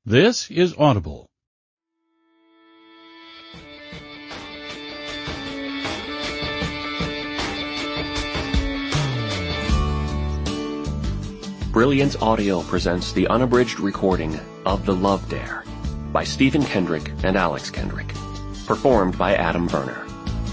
This is Audible. Brilliance Audio presents the unabridged recording of The Love Dare by Stephen Kendrick and Alex Kendrick, performed by Adam Verner.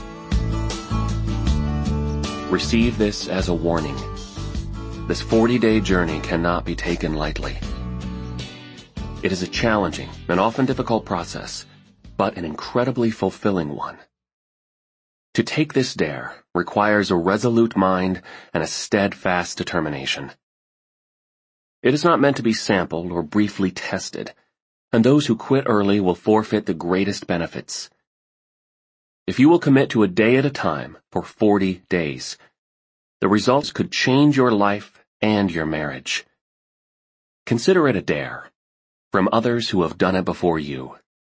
Receive this as a warning. This 40-day journey cannot be taken lightly. It is a challenging and often difficult process, but an incredibly fulfilling one. To take this dare requires a resolute mind and a steadfast determination. It is not meant to be sampled or briefly tested, and those who quit early will forfeit the greatest benefits. If you will commit to a day at a time for 40 days, the results could change your life and your marriage. Consider it a dare from others who have done it before you.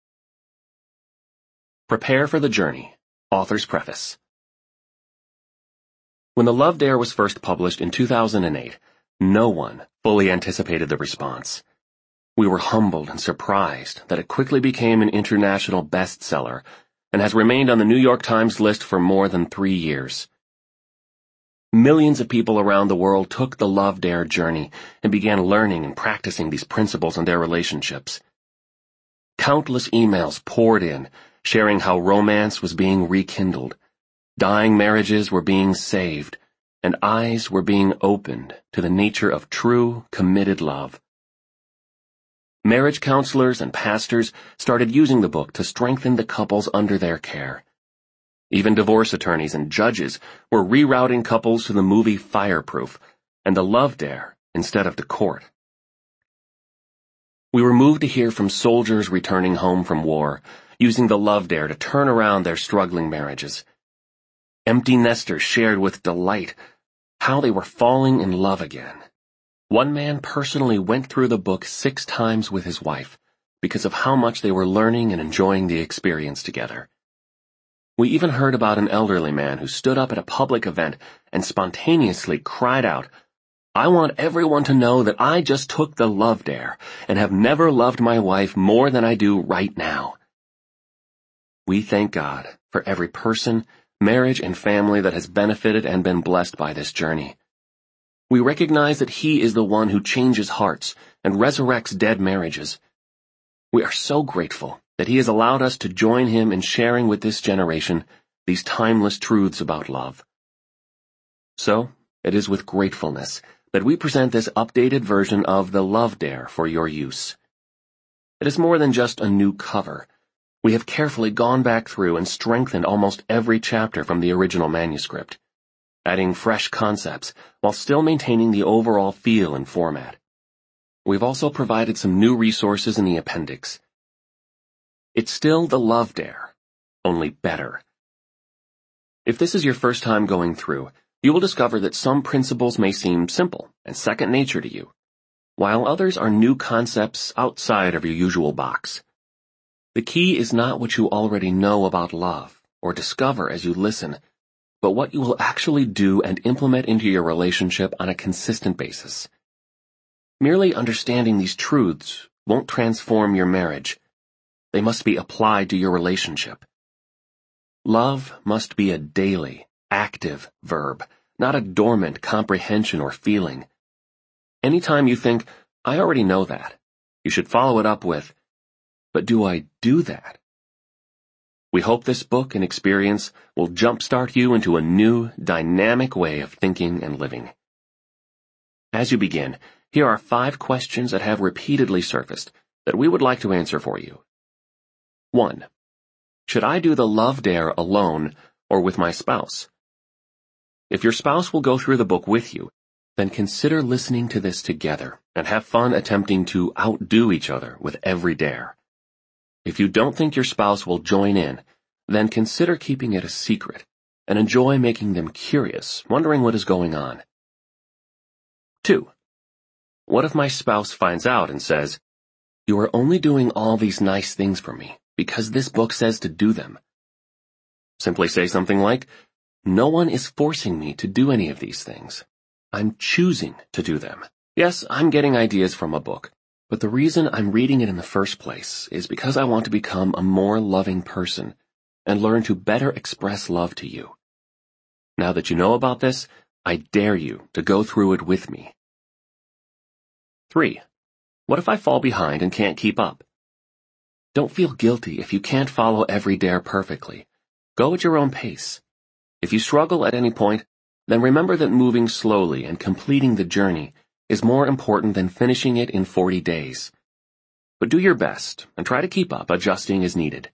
Prepare for the journey. Author's Preface. When The Love Dare was first published in 2008, no one fully anticipated the response. We were humbled and surprised that it quickly became an international bestseller and has remained on the New York Times list for more than 3 years. Millions of people around the world took the Love Dare journey and began learning and practicing these principles in their relationships. Countless emails poured in, sharing how romance was being rekindled, dying marriages were being saved, and eyes were being opened to the nature of true, committed love. Marriage counselors and pastors started using the book to strengthen the couples under their care. Even divorce attorneys and judges were rerouting couples to the movie Fireproof and The Love Dare instead of to court. We were moved to hear from soldiers returning home from war, using The Love Dare to turn around their struggling marriages. Empty nesters shared with delight how they were falling in love again. One man personally went through the book 6 times with his wife because of how much they were learning and enjoying the experience together. We even heard about an elderly man who stood up at a public event and spontaneously cried out, "I want everyone to know that I just took the Love Dare and have never loved my wife more than I do right now." We thank God for every person, marriage, and family that has benefited and been blessed by this journey. We recognize that He is the one who changes hearts and resurrects dead marriages. We are so grateful that He has allowed us to join Him in sharing with this generation these timeless truths about love. So, it is with gratefulness that we present this updated version of The Love Dare for your use. It is more than just a new cover. We have carefully gone back through and strengthened almost every chapter from the original manuscript, adding fresh concepts while still maintaining the overall feel and format. We've also provided some new resources in the appendix. It's still The Love Dare, only better. If this is your first time going through, you will discover that some principles may seem simple and second nature to you, while others are new concepts outside of your usual box. The key is not what you already know about love or discover as you listen, but what you will actually do and implement into your relationship on a consistent basis. Merely understanding these truths won't transform your marriage. They must be applied to your relationship. Love must be a daily, active verb, not a dormant comprehension or feeling. Anytime you think, "I already know that," you should follow it up with, "But do I do that?" We hope this book and experience will jumpstart you into a new, dynamic way of thinking and living. As you begin, here are 5 questions that have repeatedly surfaced that we would like to answer for you. 1. Should I do the Love Dare alone or with my spouse? If your spouse will go through the book with you, then consider listening to this together and have fun attempting to outdo each other with every dare. If you don't think your spouse will join in, then consider keeping it a secret and enjoy making them curious, wondering what is going on. 2. What if my spouse finds out and says, "You are only doing all these nice things for me because this book says to do them"? Simply say something like, "No one is forcing me to do any of these things. I'm choosing to do them. Yes, I'm getting ideas from a book, but the reason I'm reading it in the first place is because I want to become a more loving person and learn to better express love to you. Now that you know about this, I dare you to go through it with me. 3. What if I fall behind and can't keep up? Don't feel guilty if you can't follow every dare perfectly. Go at your own pace. If you struggle at any point, then remember that moving slowly and completing the journey is more important than finishing it in 40 days. But do your best and try to keep up, adjusting as needed.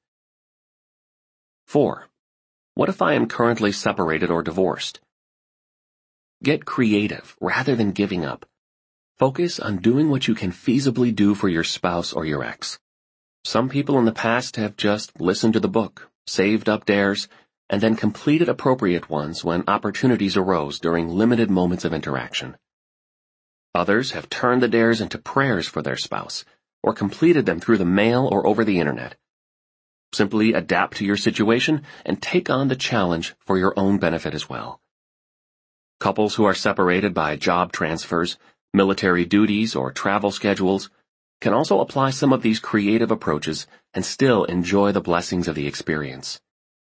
4. What if I am currently separated or divorced? Get creative rather than giving up. Focus on doing what you can feasibly do for your spouse or your ex. Some people in the past have just listened to the book, saved up dares, and then completed appropriate ones when opportunities arose during limited moments of interaction. Others have turned the dares into prayers for their spouse, or completed them through the mail or over the internet. Simply adapt to your situation and take on the challenge for your own benefit as well. Couples who are separated by job transfers, military duties, or travel schedules can also apply some of these creative approaches and still enjoy the blessings of the experience.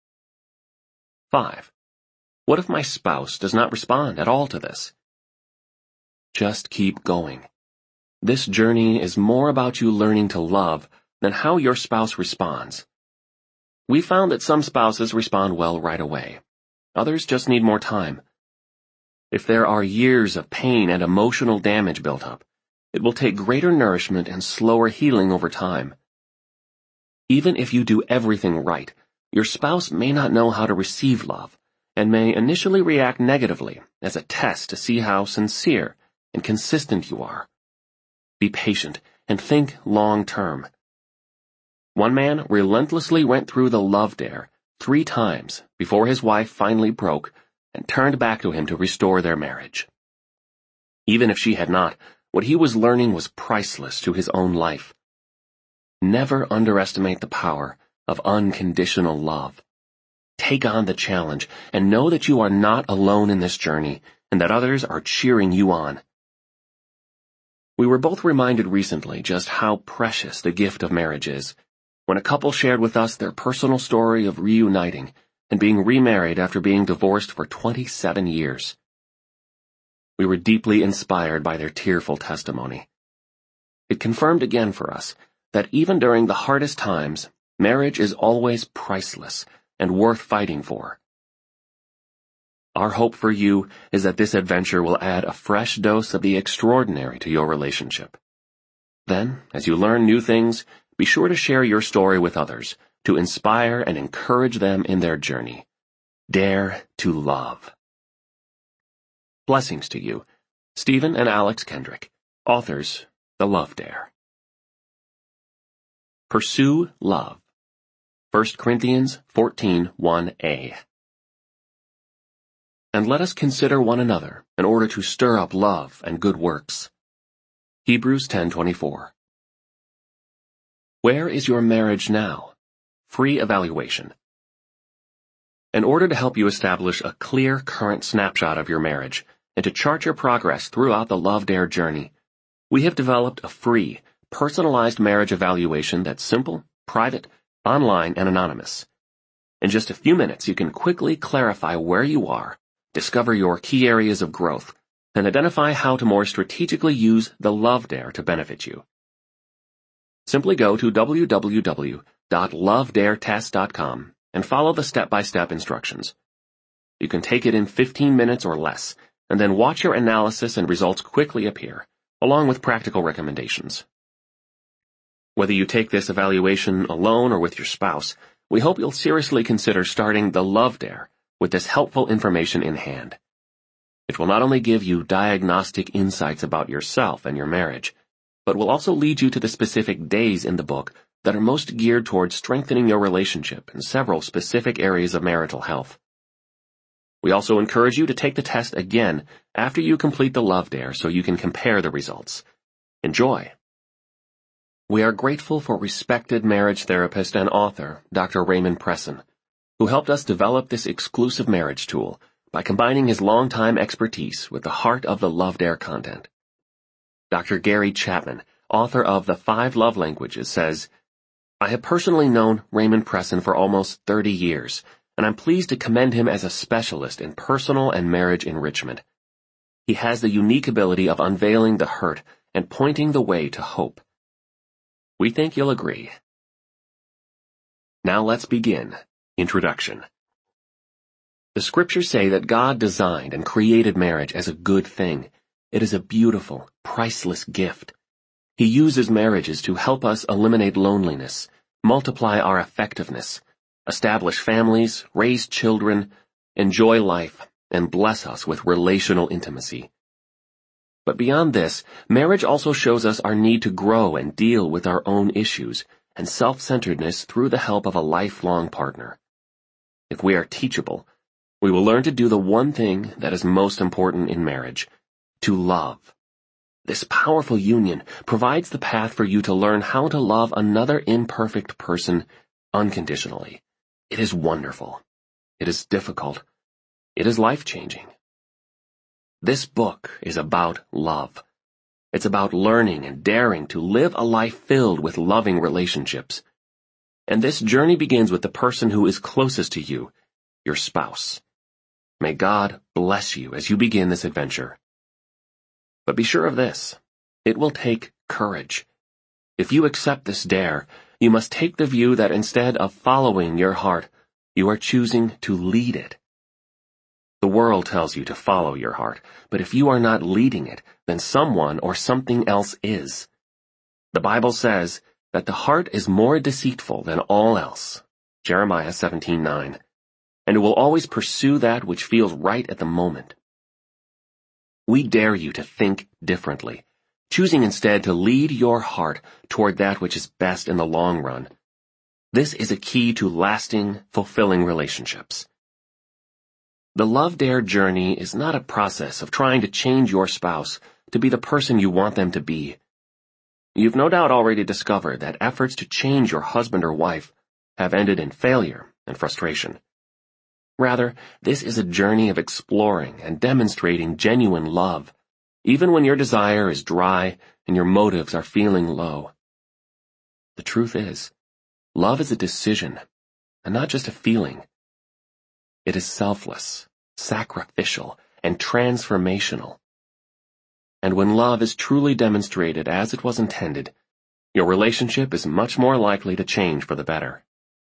5. What if my spouse does not respond at all to this? Just keep going. This journey is more about you learning to love than how your spouse responds. We found that some spouses respond well right away. Others just need more time. If there are years of pain and emotional damage built up, it will take greater nourishment and slower healing over time. Even if you do everything right, your spouse may not know how to receive love and may initially react negatively as a test to see how sincere and consistent you are. Be patient and think long term. One man relentlessly went through the love dare 3 times before his wife finally broke and turned back to him to restore their marriage. Even if she had not, what he was learning was priceless to his own life. Never underestimate the power of unconditional love. Take on the challenge and know that you are not alone in this journey and that others are cheering you on. We were both reminded recently just how precious the gift of marriage is when a couple shared with us their personal story of reuniting and being remarried after being divorced for 27 years. We were deeply inspired by their tearful testimony. It confirmed again for us that even during the hardest times, marriage is always priceless and worth fighting for. Our hope for you is that this adventure will add a fresh dose of the extraordinary to your relationship. Then, as you learn new things, be sure to share your story with others to inspire and encourage them in their journey. Dare to love. Blessings to you, Stephen and Alex Kendrick, authors, The Love Dare. Pursue love. 1 Corinthians 14:1a. And let us consider one another in order to stir up love and good works. Hebrews 10:24. Where is your marriage now? Free evaluation. In order to help you establish a clear current snapshot of your marriage and to chart your progress throughout the Love Dare journey, we have developed a free, personalized marriage evaluation that's simple, private, online, and anonymous. In just a few minutes, you can quickly clarify where you are, discover your key areas of growth, and identify how to more strategically use the Love Dare to benefit you. Simply go to www.lovedaretest.com and follow the step-by-step instructions. You can take it in 15 minutes or less, and then watch your analysis and results quickly appear, along with practical recommendations. Whether you take this evaluation alone or with your spouse, we hope you'll seriously consider starting the Love Dare with this helpful information in hand. It will not only give you diagnostic insights about yourself and your marriage, but will also lead you to the specific days in the book that are most geared towards strengthening your relationship in several specific areas of marital health. We also encourage you to take the test again after you complete the Love Dare so you can compare the results. Enjoy! We are grateful for respected marriage therapist and author Dr. Raymond Presson, who helped us develop this exclusive marriage tool by combining his longtime expertise with the heart of the Love Dare content. Dr. Gary Chapman, author of The 5 Love Languages, says, I have personally known Raymond Presson for almost 30 years, and I'm pleased to commend him as a specialist in personal and marriage enrichment. He has the unique ability of unveiling the hurt and pointing the way to hope. We think you'll agree. Now let's begin. Introduction. The scriptures say that God designed and created marriage as a good thing. It is a beautiful, priceless gift. He uses marriages to help us eliminate loneliness, multiply our effectiveness, establish families, raise children, enjoy life, and bless us with relational intimacy. But beyond this, marriage also shows us our need to grow and deal with our own issues and self-centeredness through the help of a lifelong partner. If we are teachable, we will learn to do the one thing that is most important in marriage, to love. This powerful union provides the path for you to learn how to love another imperfect person unconditionally. It is wonderful. It is difficult. It is life-changing. This book is about love. It's about learning and daring to live a life filled with loving relationships. And this journey begins with the person who is closest to you, your spouse. May God bless you as you begin this adventure. But be sure of this, it will take courage. If you accept this dare, you must take the view that instead of following your heart, you are choosing to lead it. The world tells you to follow your heart, but if you are not leading it, then someone or something else is. The Bible says that the heart is more deceitful than all else, Jeremiah 17:9, and it will always pursue that which feels right at the moment. We dare you to think differently, choosing instead to lead your heart toward that which is best in the long run. This is a key to lasting, fulfilling relationships. The Love Dare journey is not a process of trying to change your spouse to be the person you want them to be. You've no doubt already discovered that efforts to change your husband or wife have ended in failure and frustration. Rather, this is a journey of exploring and demonstrating genuine love, even when your desire is dry and your motives are feeling low. The truth is, love is a decision, and not just a feeling. It is selfless, sacrificial, and transformational. And when love is truly demonstrated as it was intended, your relationship is much more likely to change for the better.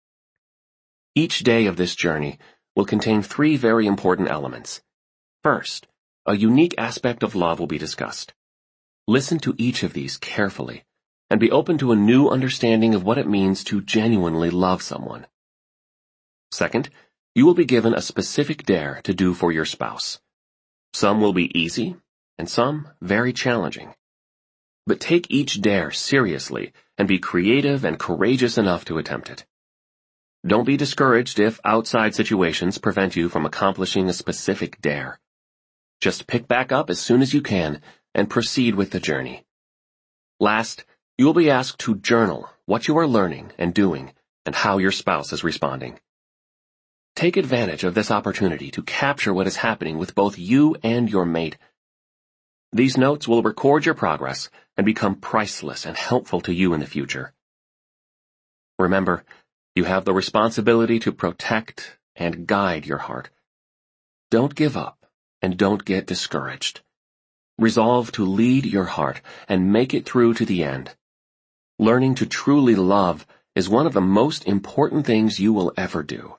Each day of this journey will contain 3 very important elements. First, a unique aspect of love will be discussed. Listen to each of these carefully, and be open to a new understanding of what it means to genuinely love someone. Second, you will be given a specific dare to do for your spouse. Some will be easy, and some very challenging. But take each dare seriously and be creative and courageous enough to attempt it. Don't be discouraged if outside situations prevent you from accomplishing a specific dare. Just pick back up as soon as you can and proceed with the journey. Last, you will be asked to journal what you are learning and doing and how your spouse is responding. Take advantage of this opportunity to capture what is happening with both you and your mate. These notes will record your progress and become priceless and helpful to you in the future. Remember, you have the responsibility to protect and guide your heart. Don't give up and don't get discouraged. Resolve to lead your heart and make it through to the end. Learning to truly love is one of the most important things you will ever do.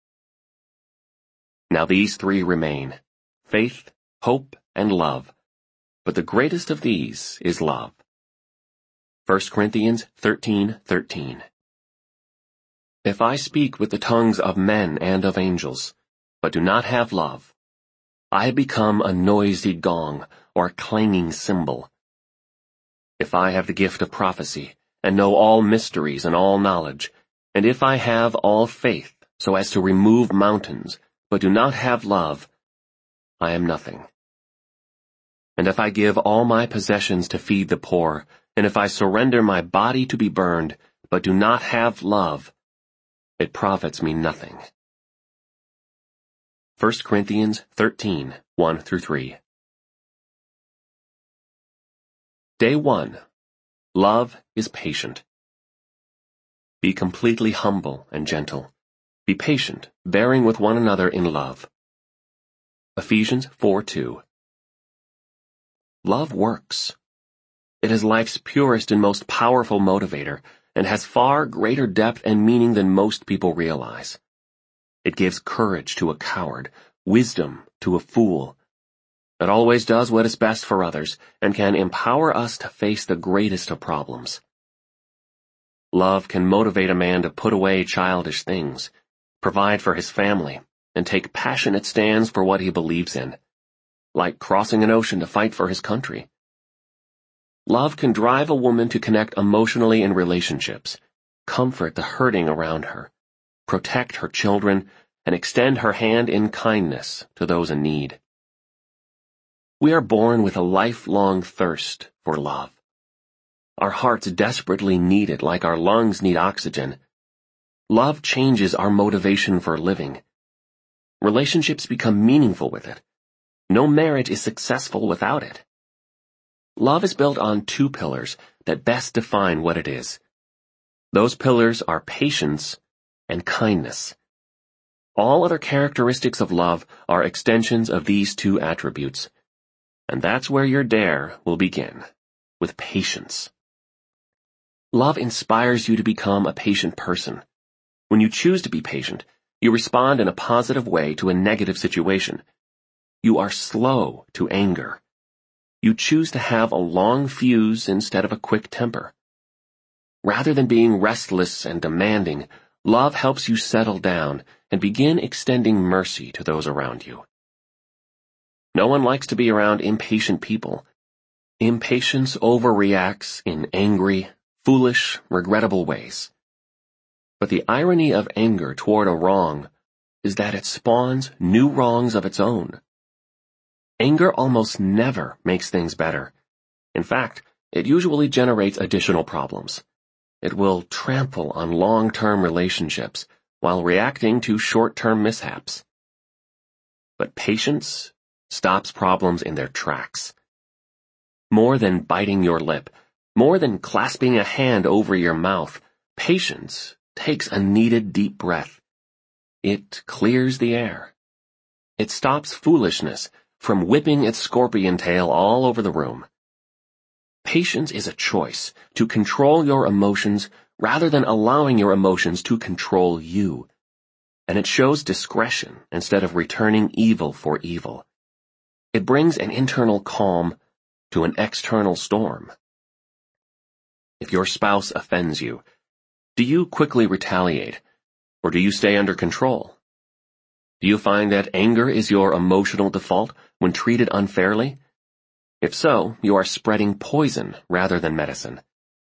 Now these 3 remain: faith, hope, and love. But the greatest of these is love. 1 Corinthians 13:13. If I speak with the tongues of men and of angels, but do not have love, I become a noisy gong or a clanging cymbal. If I have the gift of prophecy, and know all mysteries and all knowledge, and if I have all faith so as to remove mountains, but do not have love, I am nothing. And if I give all my possessions to feed the poor, and if I surrender my body to be burned, but do not have love, it profits me nothing. 1 Corinthians 13:1-3. Day 1. Love is patient. Be completely humble and gentle. Be patient, bearing with one another in love. Ephesians 4:2. Love works. It is life's purest and most powerful motivator, and has far greater depth and meaning than most people realize. It gives courage to a coward, wisdom to a fool. It always does what is best for others, and can empower us to face the greatest of problems. Love can motivate a man to put away childish things, provide for his family, and take passionate stands for what he believes in, like crossing an ocean to fight for his country. Love can drive a woman to connect emotionally in relationships, comfort the hurting around her, protect her children, and extend her hand in kindness to those in need. We are born with a lifelong thirst for love. Our hearts desperately need it like our lungs need oxygen. Love changes our motivation for living. Relationships become meaningful with it. No marriage is successful without it. Love is built on two pillars that best define what it is. Those pillars are patience and kindness. All other characteristics of love are extensions of these two attributes. And that's where your dare will begin, with patience. Love inspires you to become a patient person. When you choose to be patient, you respond in a positive way to a negative situation. You are slow to anger. You choose to have a long fuse instead of a quick temper. Rather than being restless and demanding, love helps you settle down and begin extending mercy to those around you. No one likes to be around impatient people. Impatience overreacts in angry, foolish, regrettable ways. But the irony of anger toward a wrong is that it spawns new wrongs of its own. Anger almost never makes things better. In fact, it usually generates additional problems. It will trample on long-term relationships while reacting to short-term mishaps. But patience stops problems in their tracks. More than biting your lip, more than clasping a hand over your mouth, patience takes a needed deep breath. It clears the air. It stops foolishness from whipping its scorpion tail all over the room. Patience is a choice to control your emotions rather than allowing your emotions to control you. And it shows discretion instead of returning evil for evil. It brings an internal calm to an external storm. If your spouse offends you, do you quickly retaliate, or do you stay under control? Do you find that anger is your emotional default when treated unfairly? If so, you are spreading poison rather than medicine.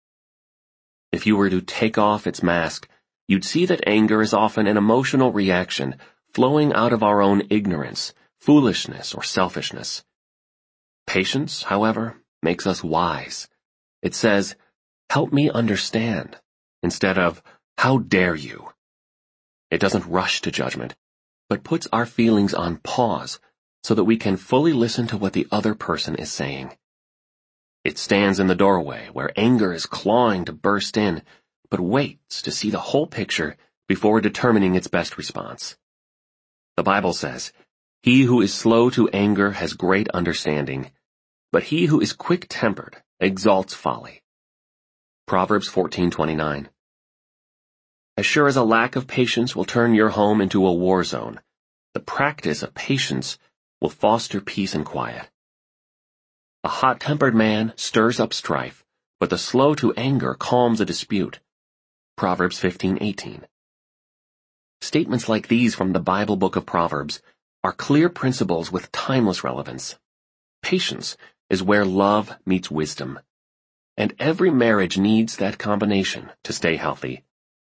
If you were to take off its mask, you'd see that anger is often an emotional reaction flowing out of our own ignorance, foolishness, or selfishness. Patience, however, makes us wise. It says, "Help me understand," instead of, "How dare you?" It doesn't rush to judgment, but puts our feelings on pause so that we can fully listen to what the other person is saying. It stands in the doorway where anger is clawing to burst in, but waits to see the whole picture before determining its best response. The Bible says, "He who is slow to anger has great understanding, but he who is quick-tempered exalts folly." Proverbs 14:29. As sure as a lack of patience will turn your home into a war zone, the practice of patience will foster peace and quiet. A hot-tempered man stirs up strife, but the slow to anger calms a dispute. Proverbs 15:18. Statements like these from the Bible book of Proverbs are clear principles with timeless relevance. Patience is where love meets wisdom. And every marriage needs that combination to stay healthy.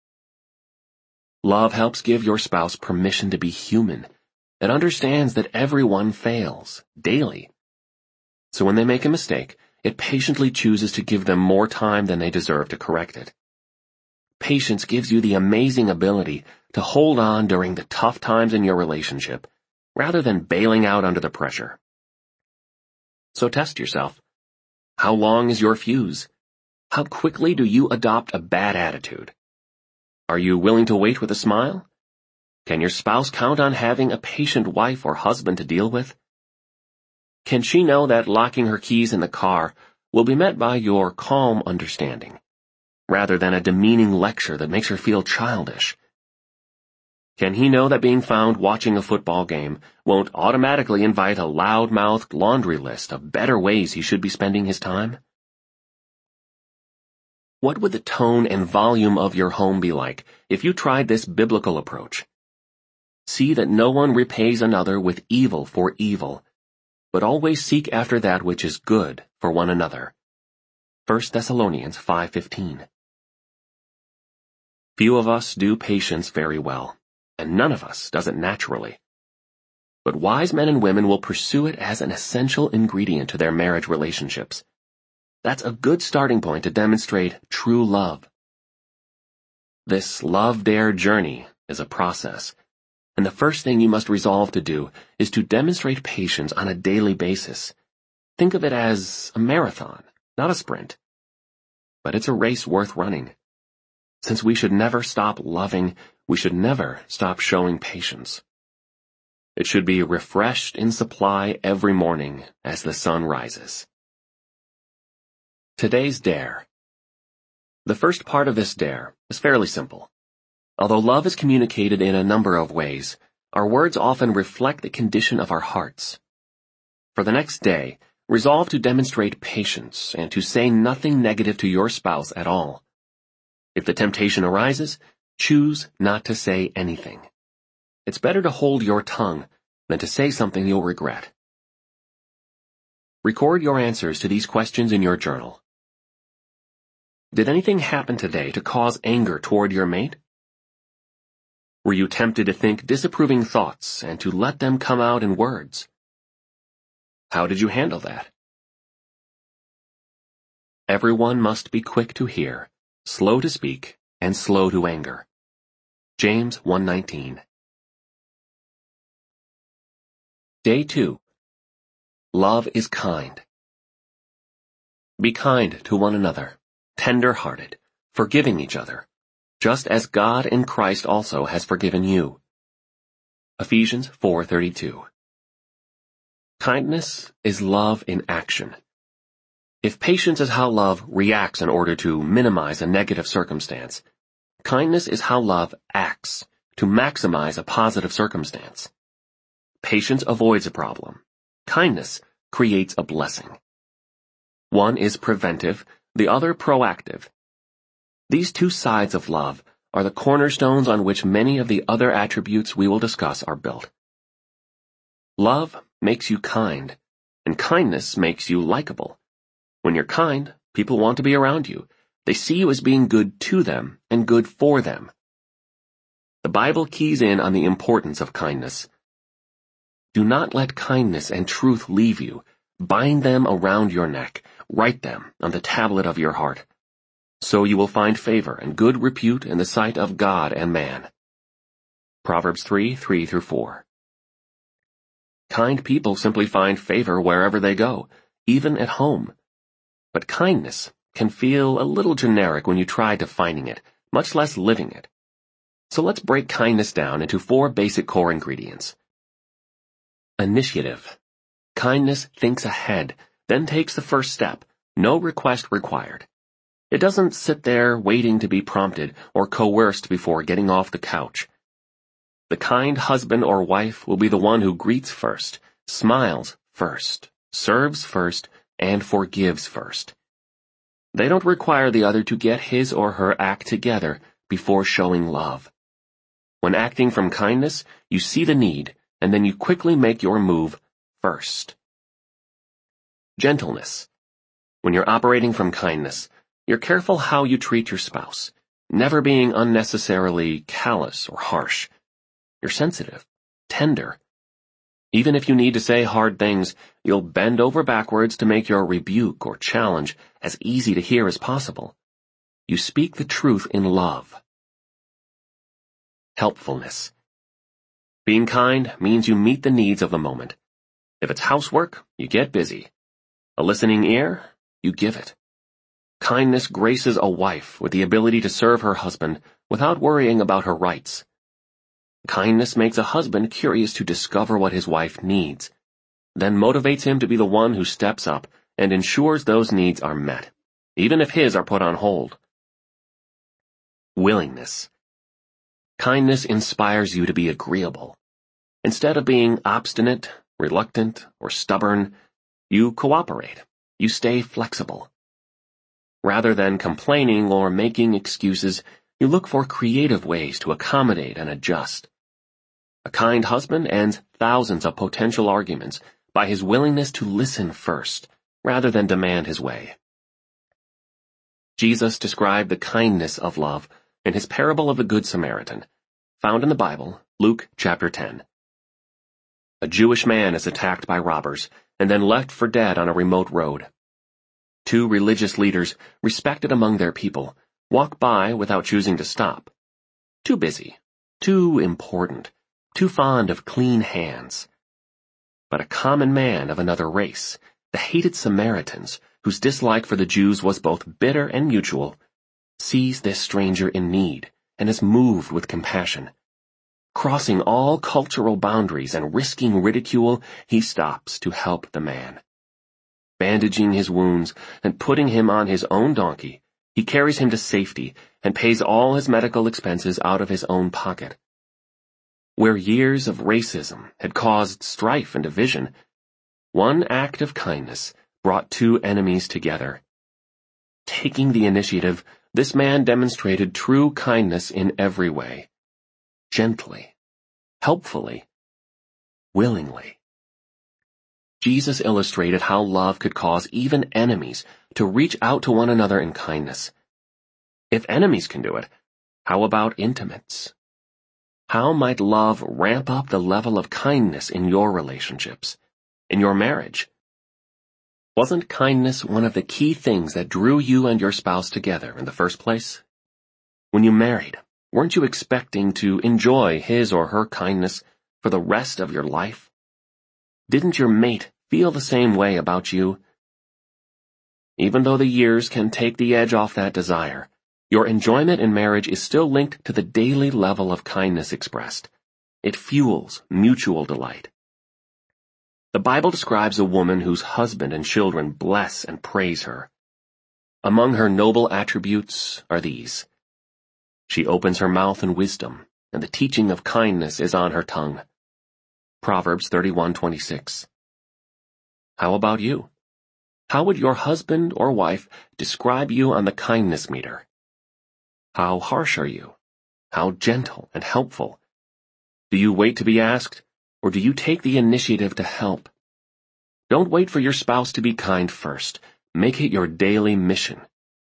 Love helps give your spouse permission to be human. It understands that everyone fails, daily. So when they make a mistake, it patiently chooses to give them more time than they deserve to correct it. Patience gives you the amazing ability to hold on during the tough times in your relationship, rather than bailing out under the pressure. So test yourself. How long is your fuse? How quickly do you adopt a bad attitude? Are you willing to wait with a smile? Can your spouse count on having a patient wife or husband to deal with? Can she know that locking her keys in the car will be met by your calm understanding, rather than a demeaning lecture that makes her feel childish? Can he know that being found watching a football game won't automatically invite a loud-mouthed laundry list of better ways he should be spending his time? What would the tone and volume of your home be like if you tried this biblical approach? See that no one repays another with evil for evil, but always seek after that which is good for one another. 1 Thessalonians 5:15. Few of us do patience very well, and none of us does it naturally. But wise men and women will pursue it as an essential ingredient to their marriage relationships. That's a good starting point to demonstrate true love. This love dare journey is a process, and the first thing you must resolve to do is to demonstrate patience on a daily basis. Think of it as a marathon, not a sprint. But it's a race worth running. Since we should never stop loving, we should never stop showing patience. It should be refreshed in supply every morning as the sun rises. Today's dare. The first part of this dare is fairly simple. Although love is communicated in a number of ways, our words often reflect the condition of our hearts. For the next day, resolve to demonstrate patience and to say nothing negative to your spouse at all. If the temptation arises, choose not to say anything. It's better to hold your tongue than to say something you'll regret. Record your answers to these questions in your journal. Did anything happen today to cause anger toward your mate? Were you tempted to think disapproving thoughts and to let them come out in words? How did you handle that? Everyone must be quick to hear, slow to speak, and slow to anger. James 1:19. Day 2. Love is kind. Be kind to one another, tender-hearted, forgiving each other, just as God in Christ also has forgiven you. Ephesians 4:32. Kindness is love in action. If patience is how love reacts in order to minimize a negative circumstance, kindness is how love acts to maximize a positive circumstance. Patience avoids a problem. Kindness creates a blessing. One is preventive, the other proactive. These two sides of love are the cornerstones on which many of the other attributes we will discuss are built. Love makes you kind, and kindness makes you likable. When you're kind, people want to be around you. They see you as being good to them and good for them. The Bible keys in on the importance of kindness. Do not let kindness and truth leave you. Bind them around your neck. Write them on the tablet of your heart. So you will find favor and good repute in the sight of God and man. Proverbs 3:3-4. Kind people simply find favor wherever they go, even at home. But kindness can feel a little generic when you try defining it, much less living it. So let's break kindness down into 4 basic core ingredients. Initiative. Kindness thinks ahead, then takes the first step, no request required. It doesn't sit there waiting to be prompted or coerced before getting off the couch. The kind husband or wife will be the one who greets first, smiles first, serves first, and forgives first. They don't require the other to get his or her act together before showing love. When acting from kindness, you see the need, and then you quickly make your move first. Gentleness. When you're operating from kindness, you're careful how you treat your spouse, never being unnecessarily callous or harsh. You're sensitive, tender. Even if you need to say hard things, you'll bend over backwards to make your rebuke or challenge as easy to hear as possible. You speak the truth in love. Helpfulness. Being kind means you meet the needs of the moment. If it's housework, you get busy. A listening ear, you give it. Kindness graces a wife with the ability to serve her husband without worrying about her rights. Kindness makes a husband curious to discover what his wife needs, then motivates him to be the one who steps up and ensures those needs are met, even if his are put on hold. Willingness. Kindness inspires you to be agreeable. Instead of being obstinate, reluctant, or stubborn, you cooperate. You stay flexible. Rather than complaining or making excuses, you look for creative ways to accommodate and adjust. A kind husband ends thousands of potential arguments by his willingness to listen first, rather than demand his way. Jesus described the kindness of love in his parable of the Good Samaritan, found in the Bible, Luke chapter 10. A Jewish man is attacked by robbers and then left for dead on a remote road. Two religious leaders, respected among their people, walk by without choosing to stop. Too busy, too important, too fond of clean hands. But a common man of another race, the hated Samaritans, whose dislike for the Jews was both bitter and mutual, sees this stranger in need and is moved with compassion. Crossing all cultural boundaries and risking ridicule, he stops to help the man. Bandaging his wounds and putting him on his own donkey, he carries him to safety and pays all his medical expenses out of his own pocket. Where years of racism had caused strife and division, one act of kindness brought two enemies together. Taking the initiative, this man demonstrated true kindness in every way. Gently, helpfully, willingly. Jesus illustrated how love could cause even enemies to reach out to one another in kindness. If enemies can do it, how about intimates? How might love ramp up the level of kindness in your relationships, in your marriage? Wasn't kindness one of the key things that drew you and your spouse together in the first place? When you married, weren't you expecting to enjoy his or her kindness for the rest of your life? Didn't your mate feel the same way about you? Even though the years can take the edge off that desire, your enjoyment in marriage is still linked to the daily level of kindness expressed. It fuels mutual delight. The Bible describes a woman whose husband and children bless and praise her. Among her noble attributes are these. She opens her mouth in wisdom, and the teaching of kindness is on her tongue. Proverbs 31:26. How about you? How would your husband or wife describe you on the kindness meter? How harsh are you? How gentle and helpful? Do you wait to be asked, or do you take the initiative to help? Don't wait for your spouse to be kind first. Make it your daily mission.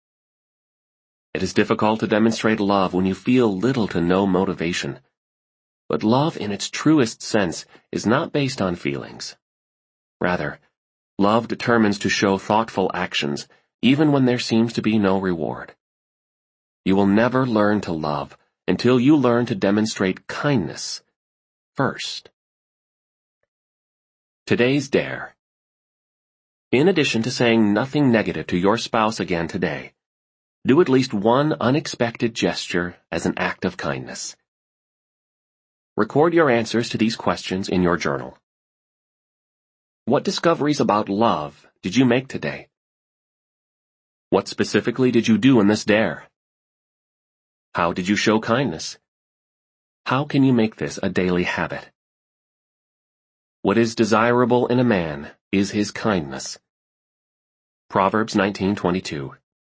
It is difficult to demonstrate love when you feel little to no motivation. But love in its truest sense is not based on feelings. Rather, love determines to show thoughtful actions, even when there seems to be no reward. You will never learn to love until you learn to demonstrate kindness first. Today's Dare. In addition to saying nothing negative to your spouse again today, do at least one unexpected gesture as an act of kindness. Record your answers to these questions in your journal. What discoveries about love did you make today? What specifically did you do in this dare? How did you show kindness? How can you make this a daily habit? What is desirable in a man is his kindness. Proverbs 19:22.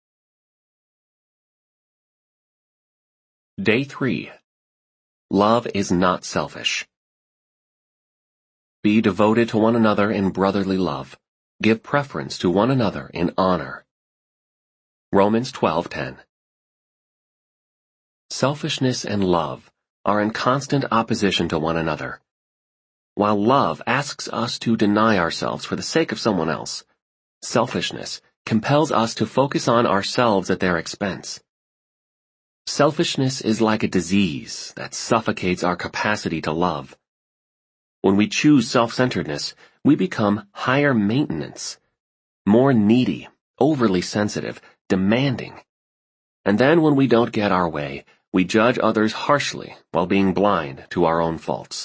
Day 3. Love is not selfish. Be devoted to one another in brotherly love. Give preference to one another in honor. Romans 12:10. Selfishness and love are in constant opposition to one another. While love asks us to deny ourselves for the sake of someone else, selfishness compels us to focus on ourselves at their expense. Selfishness is like a disease that suffocates our capacity to love. When we choose self-centeredness, we become higher maintenance, more needy, overly sensitive, demanding. And then when we don't get our way, we judge others harshly while being blind to our own faults.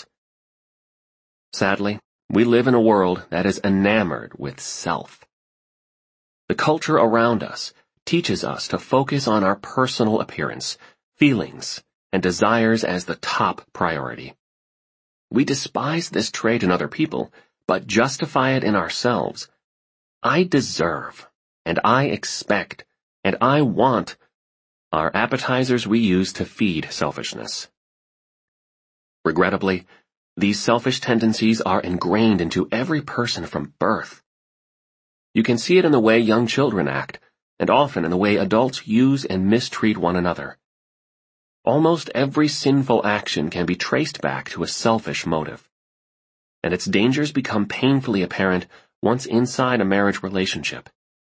Sadly, we live in a world that is enamored with self. The culture around us teaches us to focus on our personal appearance, feelings, and desires as the top priority. We despise this trait in other people, but justify it in ourselves. I deserve, and I expect, and I want are appetizers we use to feed selfishness. Regrettably, these selfish tendencies are ingrained into every person from birth. You can see it in the way young children act, and often in the way adults use and mistreat one another. Almost every sinful action can be traced back to a selfish motive, and its dangers become painfully apparent once inside a marriage relationship.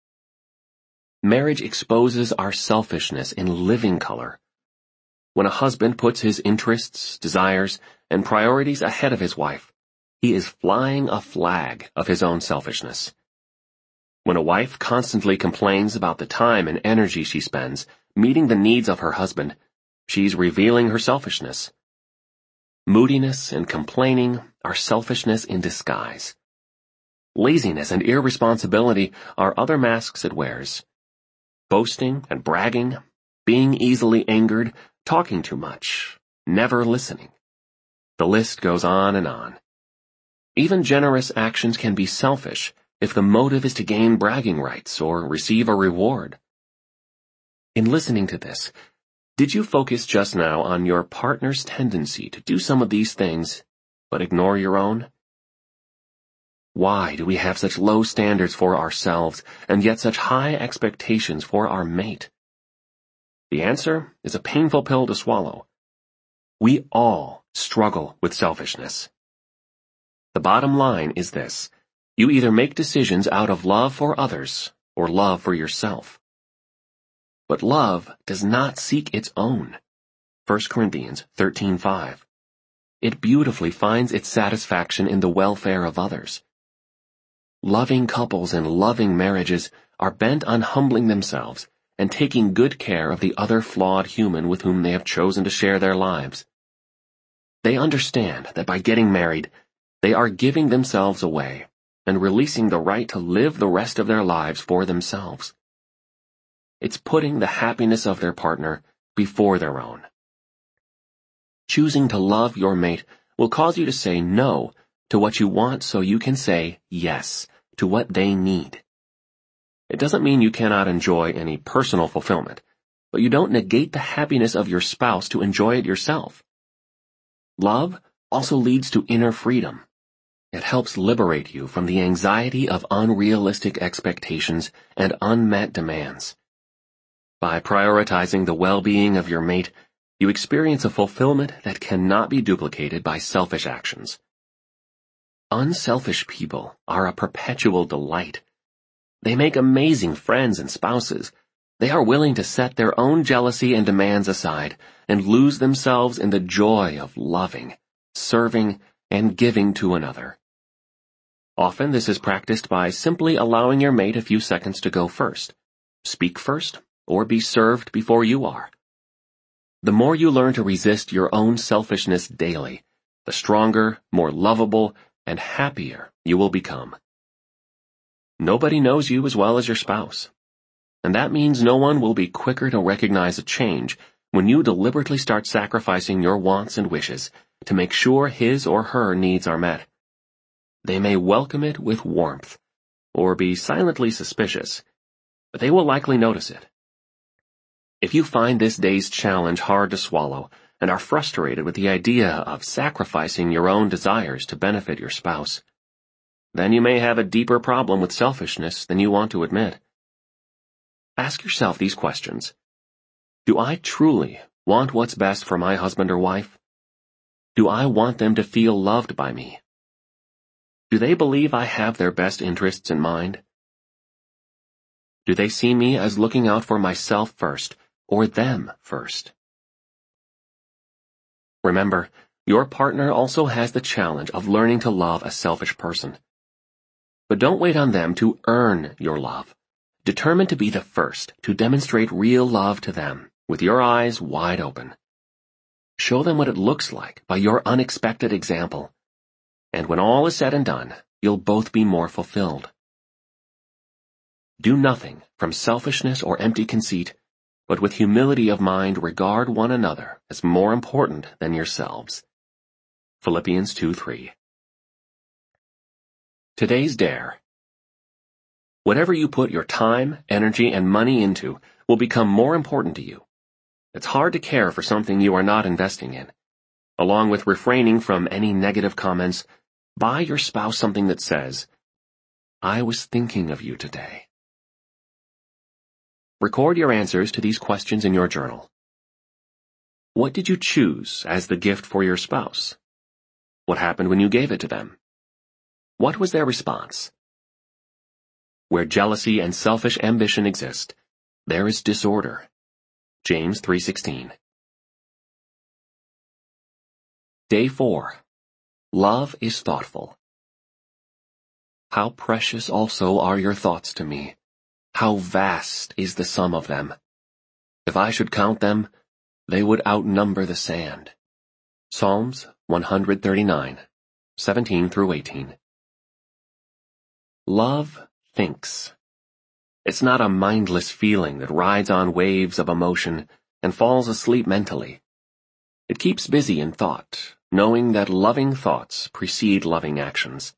Marriage exposes our selfishness in living color. When a husband puts his interests, desires, and priorities ahead of his wife, he is flying a flag of his own selfishness. When a wife constantly complains about the time and energy she spends meeting the needs of her husband, she's revealing her selfishness. Moodiness and complaining are selfishness in disguise. Laziness and irresponsibility are other masks it wears. Boasting and bragging, being easily angered, talking too much, never listening. The list goes on and on. Even generous actions can be selfish if the motive is to gain bragging rights or receive a reward. In listening to this, did you focus just now on your partner's tendency to do some of these things, but ignore your own? Why do we have such low standards for ourselves and yet such high expectations for our mate? The answer is a painful pill to swallow. We all struggle with selfishness. The bottom line is this: you either make decisions out of love for others or love for yourself. But love does not seek its own. 1 Corinthians 13:5. It beautifully finds its satisfaction in the welfare of others. Loving couples and loving marriages are bent on humbling themselves and taking good care of the other flawed human with whom they have chosen to share their lives. They understand that by getting married, they are giving themselves away and releasing the right to live the rest of their lives for themselves. It's putting the happiness of their partner before their own. Choosing to love your mate will cause you to say no to what you want so you can say yes to what they need. It doesn't mean you cannot enjoy any personal fulfillment, but you don't negate the happiness of your spouse to enjoy it yourself. Love also leads to inner freedom. It helps liberate you from the anxiety of unrealistic expectations and unmet demands. By prioritizing the well-being of your mate, you experience a fulfillment that cannot be duplicated by selfish actions. Unselfish people are a perpetual delight. They make amazing friends and spouses. They are willing to set their own jealousy and demands aside and lose themselves in the joy of loving, serving, and giving to another. Often this is practiced by simply allowing your mate a few seconds to go first, speak first, or be served before you are. The more you learn to resist your own selfishness daily, the stronger, more lovable, and happier you will become. Nobody knows you as well as your spouse, and that means no one will be quicker to recognize a change when you deliberately start sacrificing your wants and wishes to make sure his or her needs are met. They may welcome it with warmth, or be silently suspicious, but they will likely notice it. If you find this day's challenge hard to swallow and are frustrated with the idea of sacrificing your own desires to benefit your spouse, then you may have a deeper problem with selfishness than you want to admit. Ask yourself these questions. Do I truly want what's best for my husband or wife? Do I want them to feel loved by me? Do they believe I have their best interests in mind? Do they see me as looking out for myself first, or them first? Remember, your partner also has the challenge of learning to love a selfish person. But don't wait on them to earn your love. Determine to be the first to demonstrate real love to them, with your eyes wide open. Show them what it looks like by your unexpected example. And when all is said and done, you'll both be more fulfilled. Do nothing from selfishness or empty conceit, but with humility of mind regard one another as more important than yourselves. Philippians 2:3. Today's dare. Whatever you put your time, energy, and money into will become more important to you. It's hard to care for something you are not investing in. Along with refraining from any negative comments, buy your spouse something that says, "I was thinking of you today." Record your answers to these questions in your journal. What did you choose as the gift for your spouse? What happened when you gave it to them? What was their response? Where jealousy and selfish ambition exist, there is disorder. James 3:16. Day 4. Love is thoughtful. How precious also are your thoughts to me. How vast is the sum of them. If I should count them, they would outnumber the sand. Psalms 139, 17 through 18. Love thinks. It's not a mindless feeling that rides on waves of emotion and falls asleep mentally. It keeps busy in thought, knowing that loving thoughts precede loving actions.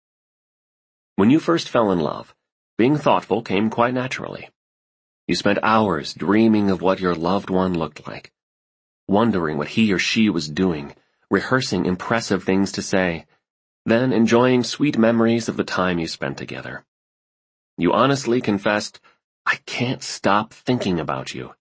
When you first fell in love, being thoughtful came quite naturally. You spent hours dreaming of what your loved one looked like, wondering what he or she was doing, rehearsing impressive things to say, then enjoying sweet memories of the time you spent together. You honestly confessed, "I can't stop thinking about you."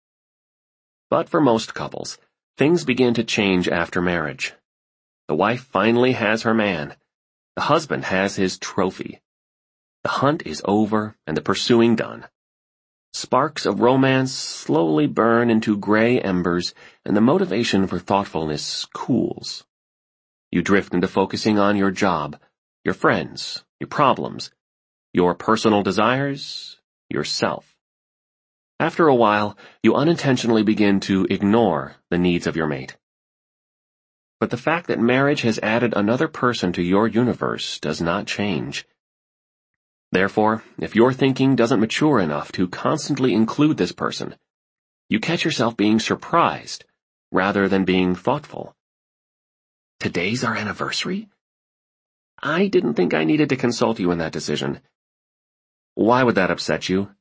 But for most couples, things begin to change after marriage. The wife finally has her man. The husband has his trophy. The hunt is over and the pursuing done. Sparks of romance slowly burn into gray embers, and the motivation for thoughtfulness cools. You drift into focusing on your job, your friends, your problems, your personal desires, yourself. After a while, you unintentionally begin to ignore the needs of your mate. But the fact that marriage has added another person to your universe does not change. Therefore, if your thinking doesn't mature enough to constantly include this person, you catch yourself being surprised rather than being thoughtful. Today's our anniversary? I didn't think I needed to consult you in that decision. Why would that upset you?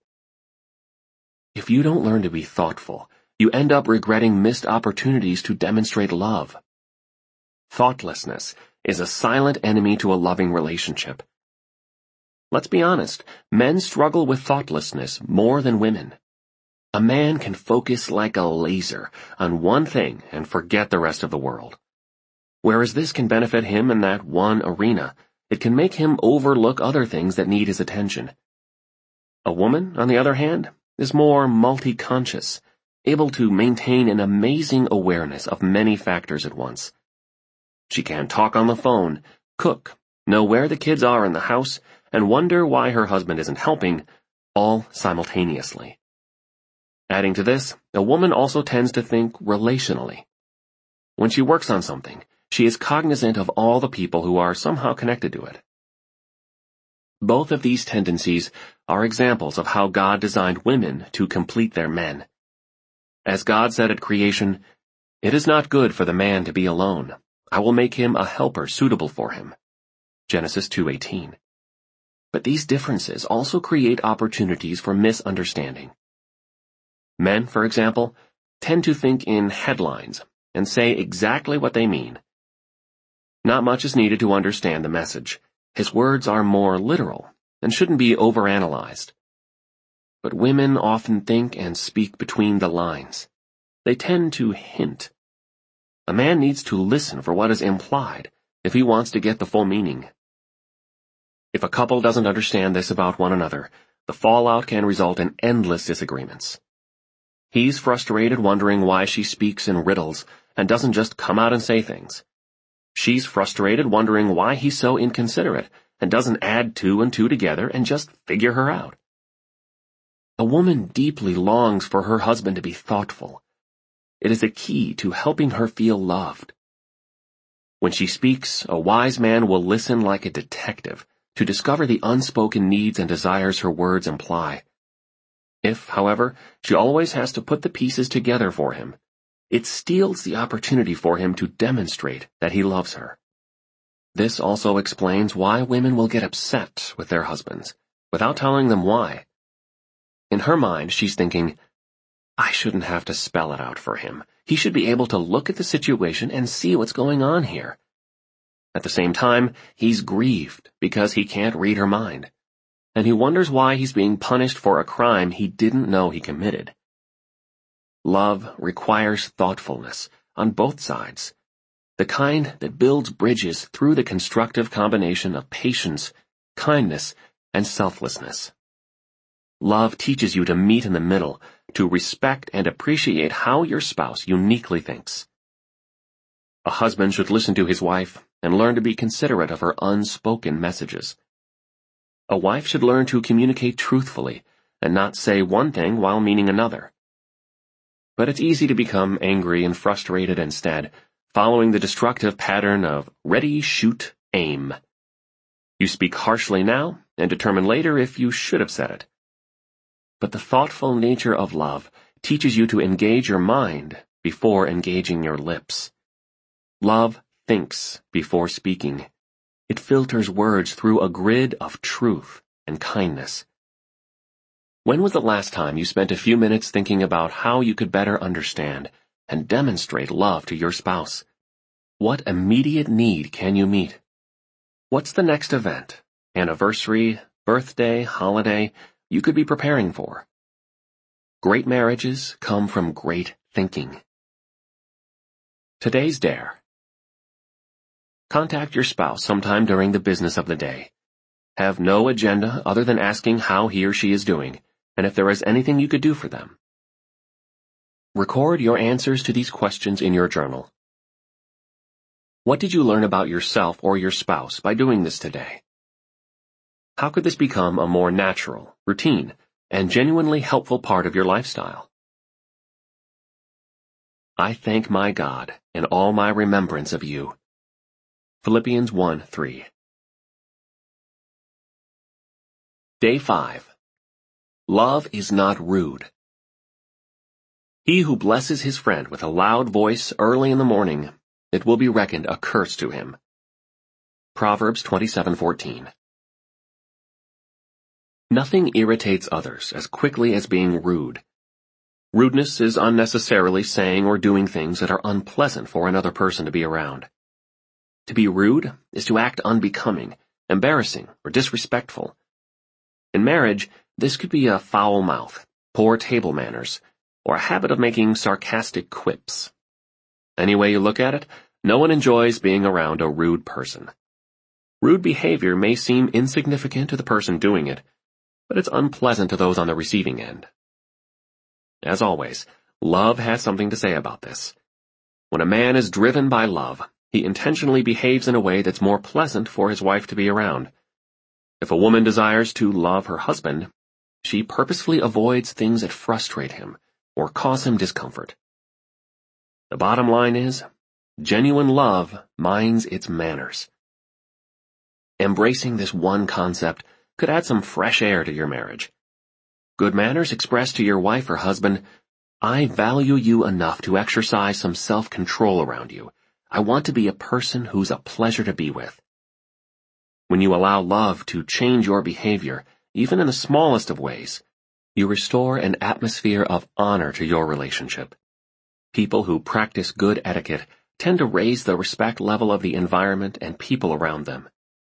If you don't learn to be thoughtful, you end up regretting missed opportunities to demonstrate love. Thoughtlessness is a silent enemy to a loving relationship. Let's be honest, men struggle with thoughtlessness more than women. A man can focus like a laser on one thing and forget the rest of the world. Whereas this can benefit him in that one arena, it can make him overlook other things that need his attention. A woman, on the other hand, is more multi-conscious, able to maintain an amazing awareness of many factors at once. She can talk on the phone, cook, know where the kids are in the house, and wonder why her husband isn't helping, all simultaneously. Adding to this, a woman also tends to think relationally. When she works on something, she is cognizant of all the people who are somehow connected to it. Both of these tendencies are examples of how God designed women to complete their men. As God said at creation, "It is not good for the man to be alone. I will make him a helper suitable for him." Genesis 2:18. But these differences also create opportunities for misunderstanding. Men, for example, tend to think in headlines and say exactly what they mean. Not much is needed to understand the message. His words are more literal and shouldn't be overanalyzed. But women often think and speak between the lines. They tend to hint. A man needs to listen for what is implied if he wants to get the full meaning. If a couple doesn't understand this about one another, the fallout can result in endless disagreements. He's frustrated wondering why she speaks in riddles and doesn't just come out and say things. She's frustrated wondering why he's so inconsiderate and doesn't add two and two together and just figure her out. A woman deeply longs for her husband to be thoughtful. It is a key to helping her feel loved. When she speaks, a wise man will listen like a detective to discover the unspoken needs and desires her words imply. If, however, she always has to put the pieces together for him, it steals the opportunity for him to demonstrate that he loves her. This also explains why women will get upset with their husbands, without telling them why. In her mind, she's thinking, I shouldn't have to spell it out for him. He should be able to look at the situation and see what's going on here. At the same time, he's grieved because he can't read her mind, and he wonders why he's being punished for a crime he didn't know he committed. Love requires thoughtfulness on both sides, the kind that builds bridges through the constructive combination of patience, kindness, and selflessness. Love teaches you to meet in the middle, to respect and appreciate how your spouse uniquely thinks. A husband should listen to his wife and learn to be considerate of her unspoken messages. A wife should learn to communicate truthfully and not say one thing while meaning another. But it's easy to become angry and frustrated instead, following the destructive pattern of ready, shoot, aim. You speak harshly now and determine later if you should have said it. But the thoughtful nature of love teaches you to engage your mind before engaging your lips. Love thinks before speaking. It filters words through a grid of truth and kindness. When was the last time you spent a few minutes thinking about how you could better understand and demonstrate love to your spouse? What immediate need can you meet? What's the next event, anniversary, birthday, holiday, you could be preparing for? Great marriages come from great thinking. Today's Dare. Contact your spouse sometime during the business of the day. Have no agenda other than asking how he or she is doing, and if there is anything you could do for them. Record your answers to these questions in your journal. What did you learn about yourself or your spouse by doing this today? How could this become a more natural, routine, and genuinely helpful part of your lifestyle? I thank my God in all my remembrance of you. Philippians 1:3. Day 5. Love is not rude. He who blesses his friend with a loud voice early in the morning, it will be reckoned a curse to him. Proverbs 27:14. Nothing irritates others as quickly as being rude. Rudeness is unnecessarily saying or doing things that are unpleasant for another person to be around. To be rude is to act unbecoming, embarrassing, or disrespectful. In marriage, this could be a foul mouth, poor table manners, or a habit of making sarcastic quips. Any way you look at it, no one enjoys being around a rude person. Rude behavior may seem insignificant to the person doing it, but it's unpleasant to those on the receiving end. As always, love has something to say about this. When a man is driven by love, he intentionally behaves in a way that's more pleasant for his wife to be around. If a woman desires to love her husband, she purposefully avoids things that frustrate him or cause him discomfort. The bottom line is, genuine love minds its manners. Embracing this one concept could add some fresh air to your marriage. Good manners express to your wife or husband, I value you enough to exercise some self-control around you. I want to be a person who's a pleasure to be with. When you allow love to change your behavior, even in the smallest of ways, you restore an atmosphere of honor to your relationship. People who practice good etiquette tend to raise the respect level of the environment and people around them.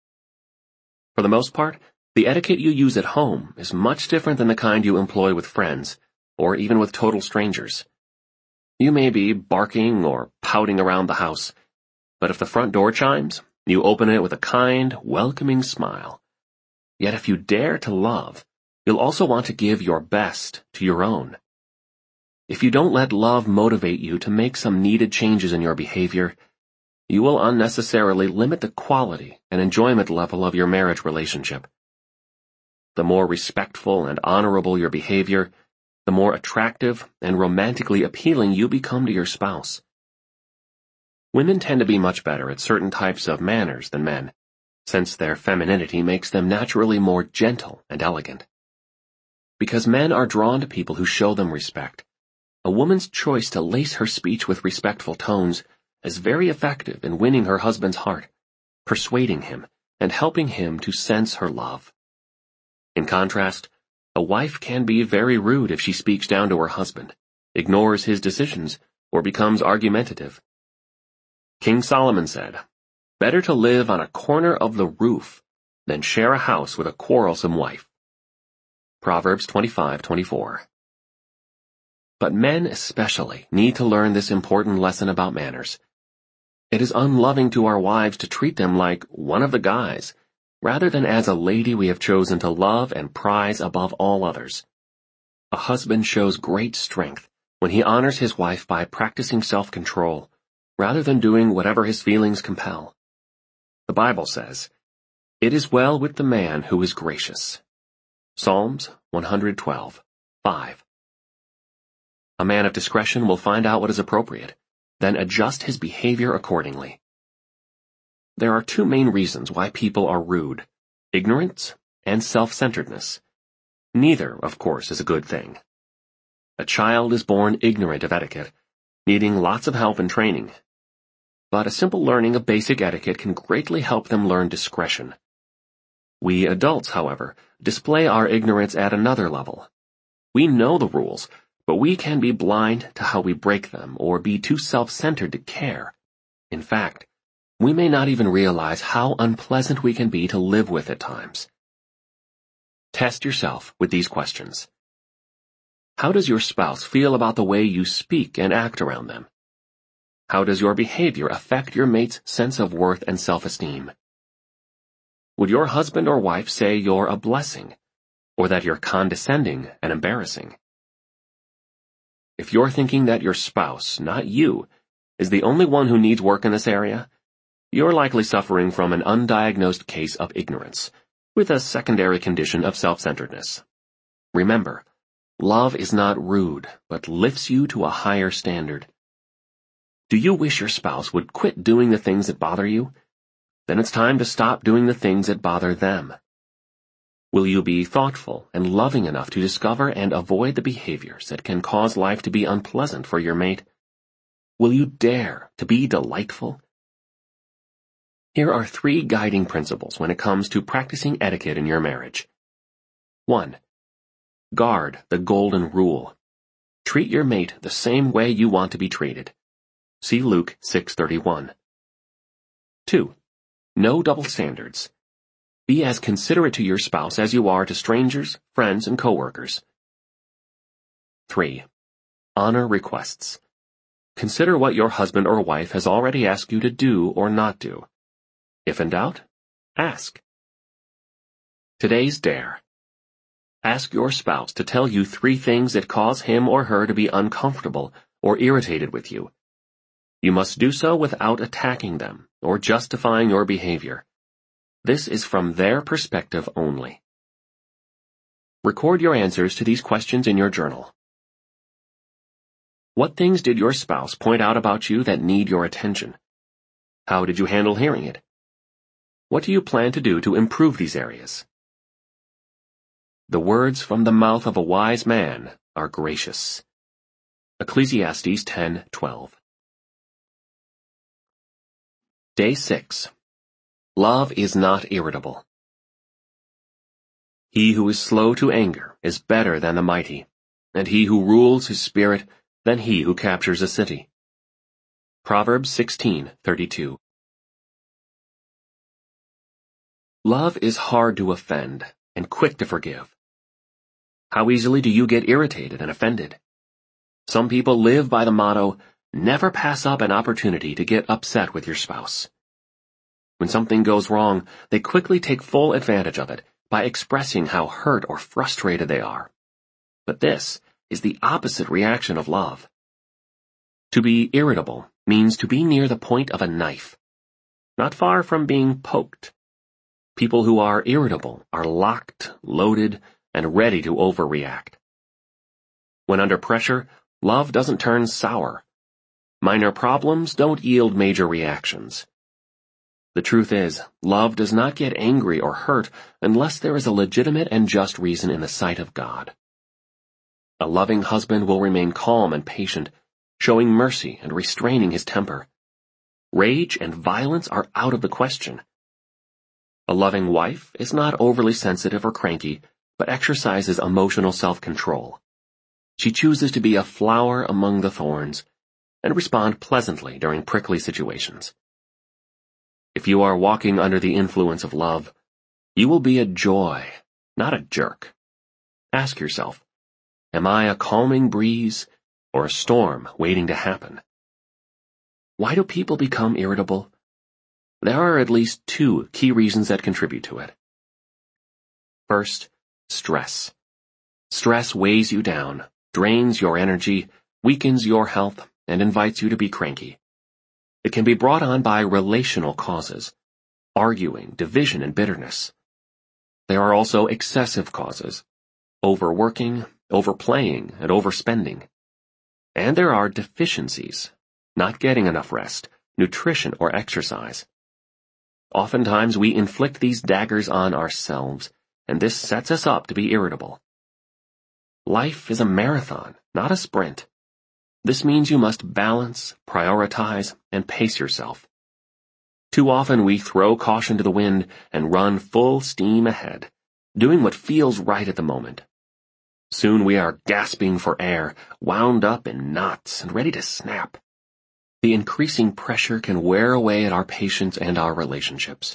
For the most part, the etiquette you use at home is much different than the kind you employ with friends, or even with total strangers. You may be barking or pouting around the house, but if the front door chimes, you open it with a kind, welcoming smile. Yet if you dare to love, you'll also want to give your best to your own. If you don't let love motivate you to make some needed changes in your behavior, you will unnecessarily limit the quality and enjoyment level of your marriage relationship. the more respectful and honorable your behavior, the more attractive and romantically appealing you become to your spouse. Women tend to be much better at certain types of manners than men, since their femininity makes them naturally more gentle and elegant. Because men are drawn to people who show them respect, a woman's choice to lace her speech with respectful tones is very effective in winning her husband's heart, persuading him, and helping him to sense her love. In contrast, a wife can be very rude if she speaks down to her husband, ignores his decisions, or becomes argumentative. King Solomon said, "Better to live on a corner of the roof than share a house with a quarrelsome wife." Proverbs 25:24. But men especially need to learn this important lesson about manners. It is unloving to our wives to treat them like one of the guys, rather than as a lady we have chosen to love and prize above all others. A husband shows great strength when he honors his wife by practicing self-control, rather than doing whatever his feelings compel. The Bible says, "It is well with the man who is gracious." Psalms 112:5. A man of discretion will find out what is appropriate, then adjust his behavior accordingly. There are two main reasons why people are rude: ignorance and self-centeredness. Neither, of course, is a good thing. A child is born ignorant of etiquette, needing lots of help and training. But a simple learning of basic etiquette can greatly help them learn discretion. We adults, however, display our ignorance at another level. We know the rules, but we can be blind to how we break them or be too self-centered to care. In fact, we may not even realize how unpleasant we can be to live with at times. Test yourself with these questions. How does your spouse feel about the way you speak and act around them? How does your behavior affect your mate's sense of worth and self-esteem? Would your husband or wife say you're a blessing, or that you're condescending and embarrassing? If you're thinking that your spouse, not you, is the only one who needs work in this area, you're likely suffering from an undiagnosed case of ignorance, with a secondary condition of self-centeredness. Remember, love is not rude, but lifts you to a higher standard. Do you wish your spouse would quit doing the things that bother you? Then it's time to stop doing the things that bother them. Will you be thoughtful and loving enough to discover and avoid the behaviors that can cause life to be unpleasant for your mate? Will you dare to be delightful? Here are 3 guiding principles when it comes to practicing etiquette in your marriage. 1. Guard the golden rule. Treat your mate the same way you want to be treated. See Luke 6:31. 2. No double standards. Be as considerate to your spouse as you are to strangers, friends, and coworkers. 3. Honor requests. Consider what your husband or wife has already asked you to do or not do. If in doubt, ask. Today's dare. Ask your spouse to tell you 3 things that cause him or her to be uncomfortable or irritated with you. You must do so without attacking them or justifying your behavior. This is from their perspective only. Record your answers to these questions in your journal. What things did your spouse point out about you that need your attention? How did you handle hearing it? What do you plan to do to improve these areas? The words from the mouth of a wise man are gracious. Ecclesiastes 10:12. Day 6. Love is not irritable. He who is slow to anger is better than the mighty, and he who rules his spirit than he who captures a city. Proverbs 16:32. Love is hard to offend and quick to forgive. How easily do you get irritated and offended? Some people live by the motto, never pass up an opportunity to get upset with your spouse. When something goes wrong, they quickly take full advantage of it by expressing how hurt or frustrated they are. But this is the opposite reaction of love. To be irritable means to be near the point of a knife, not far from being poked. People who are irritable are locked, loaded, and ready to overreact. When under pressure, love doesn't turn sour. Minor problems don't yield major reactions. The truth is, love does not get angry or hurt unless there is a legitimate and just reason in the sight of God. A loving husband will remain calm and patient, showing mercy and restraining his temper. Rage and violence are out of the question. A loving wife is not overly sensitive or cranky, but exercises emotional self-control. She chooses to be a flower among the thorns and respond pleasantly during prickly situations. If you are walking under the influence of love, you will be a joy, not a jerk. Ask yourself, am I a calming breeze or a storm waiting to happen? Why do people become irritable? There are at least two key reasons that contribute to it. First, stress. Stress weighs you down, drains your energy, weakens your health, and invites you to be cranky. It can be brought on by relational causes, arguing, division, and bitterness. There are also excessive causes, overworking, overplaying, and overspending. And there are deficiencies, not getting enough rest, nutrition, or exercise. Oftentimes we inflict these daggers on ourselves, and this sets us up to be irritable. Life is a marathon, not a sprint. This means you must balance, prioritize, and pace yourself. Too often we throw caution to the wind and run full steam ahead, doing what feels right at the moment. Soon we are gasping for air, wound up in knots and ready to snap. The increasing pressure can wear away at our patience and our relationships.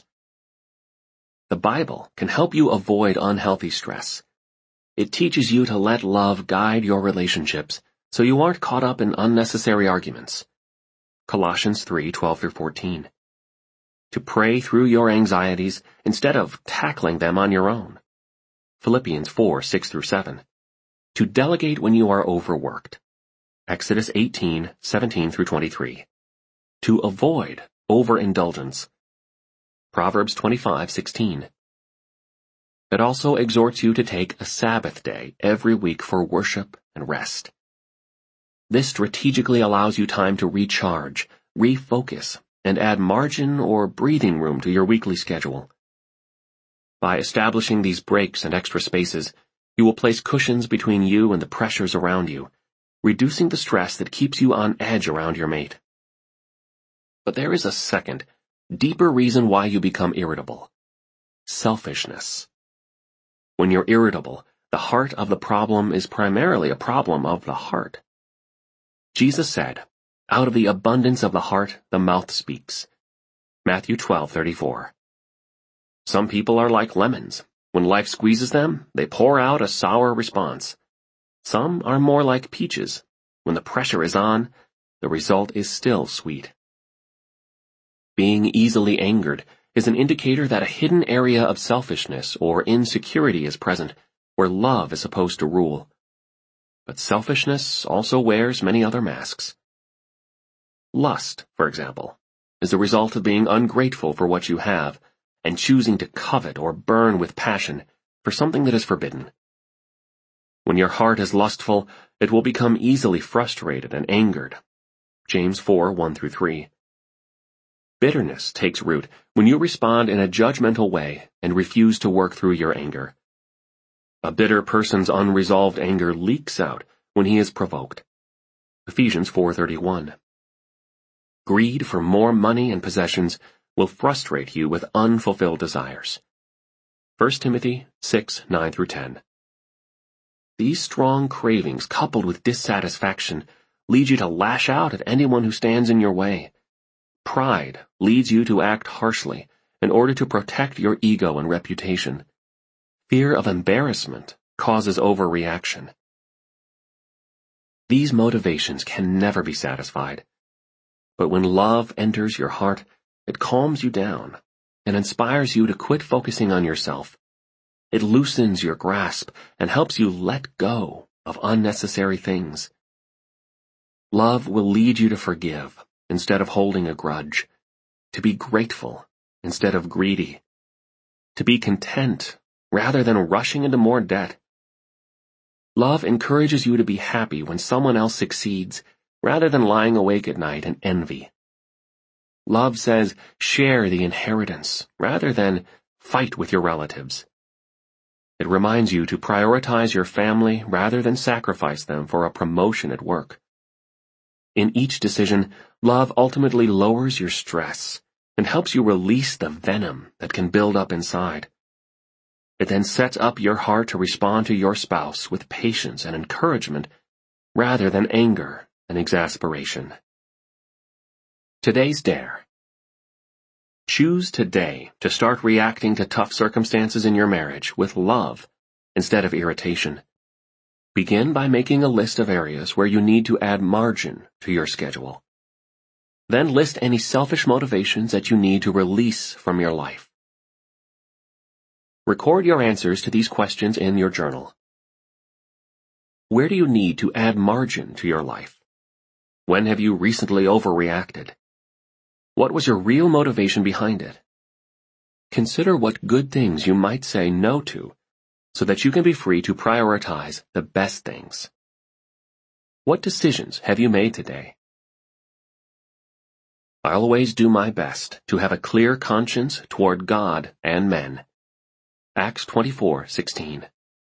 The Bible can help you avoid unhealthy stress. It teaches you to let love guide your relationships so you aren't caught up in unnecessary arguments. Colossians 3:12-14. To pray through your anxieties instead of tackling them on your own. Philippians 4:6-7. To delegate when you are overworked. Exodus 18:17-23. To avoid overindulgence. Proverbs 25:16. It also exhorts you to take a Sabbath day every week for worship and rest. This strategically allows you time to recharge, refocus, and add margin or breathing room to your weekly schedule. By establishing these breaks and extra spaces, you will place cushions between you and the pressures around you, reducing the stress that keeps you on edge around your mate. But there is a second, deeper reason why you become irritable. Selfishness. When you're irritable, the heart of the problem is primarily a problem of the heart. Jesus said, "Out of the abundance of the heart, the mouth speaks." Matthew 12:34. Some people are like lemons. When life squeezes them, they pour out a sour response. Some are more like peaches. When the pressure is on, the result is still sweet. Being easily angered is an indicator that a hidden area of selfishness or insecurity is present, where love is supposed to rule. But selfishness also wears many other masks. Lust, for example, is the result of being ungrateful for what you have and choosing to covet or burn with passion for something that is forbidden. When your heart is lustful, it will become easily frustrated and angered. James 4:1-3. Bitterness takes root when you respond in a judgmental way and refuse to work through your anger. A bitter person's unresolved anger leaks out when he is provoked. Ephesians 4:31. Greed for more money and possessions will frustrate you with unfulfilled desires. 1 Timothy 6:9-10. These strong cravings, coupled with dissatisfaction, lead you to lash out at anyone who stands in your way. Pride leads you to act harshly in order to protect your ego and reputation. Fear of embarrassment causes overreaction. These motivations can never be satisfied. But when love enters your heart, it calms you down and inspires you to quit focusing on yourself. It loosens your grasp and helps you let go of unnecessary things. Love will lead you to forgive instead of holding a grudge, to be grateful instead of greedy, to be content rather than rushing into more debt. Love encourages you to be happy when someone else succeeds rather than lying awake at night in envy. Love says share the inheritance rather than fight with your relatives. It reminds you to prioritize your family rather than sacrifice them for a promotion at work. In each decision, love ultimately lowers your stress and helps you release the venom that can build up inside. It then sets up your heart to respond to your spouse with patience and encouragement rather than anger and exasperation. Today's Dare. Choose today to start reacting to tough circumstances in your marriage with love instead of irritation. Begin by making a list of areas where you need to add margin to your schedule. Then list any selfish motivations that you need to release from your life. Record your answers to these questions in your journal. Where do you need to add margin to your life? When have you recently overreacted? What was your real motivation behind it? Consider what good things you might say no to so that you can be free to prioritize the best things. What decisions have you made today? I'll always do my best to have a clear conscience toward God and men. Acts 24:16.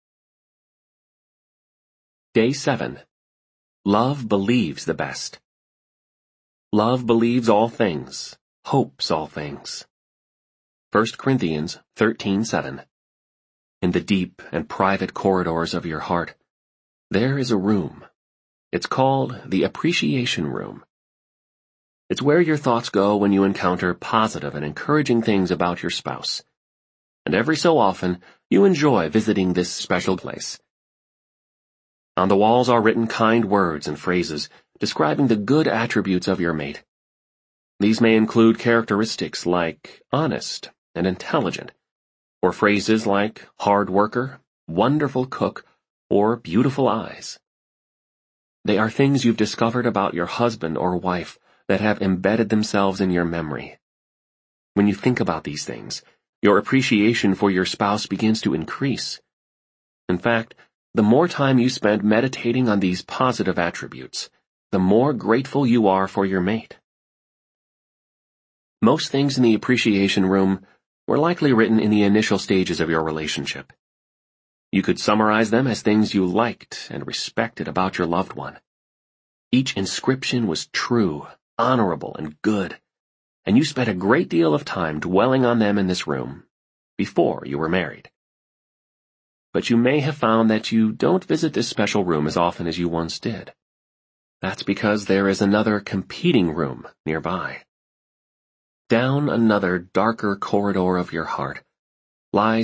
Day 7. Love believes the best. Love believes all things, hopes all things. 1 Corinthians 13:7. In the deep and private corridors of your heart, there is a room. It's called the appreciation room. It's where your thoughts go when you encounter positive and encouraging things about your spouse. And every so often, you enjoy visiting this special place. On the walls are written kind words and phrases describing the good attributes of your mate. These may include characteristics like honest and intelligent, or phrases like hard worker, wonderful cook, or beautiful eyes. They are things you've discovered about your husband or wife that have embedded themselves in your memory. When you think about these things, your appreciation for your spouse begins to increase. In fact, the more time you spend meditating on these positive attributes, the more grateful you are for your mate. Most things in the appreciation room were likely written in the initial stages of your relationship. You could summarize them as things you liked and respected about your loved one. Each inscription was true, honorable, and good, and you spent a great deal of time dwelling on them in this room before you were married. But you may have found that you don't visit this special room as often as you once did. That's because there is another competing room nearby. Down another darker corridor of your heart lies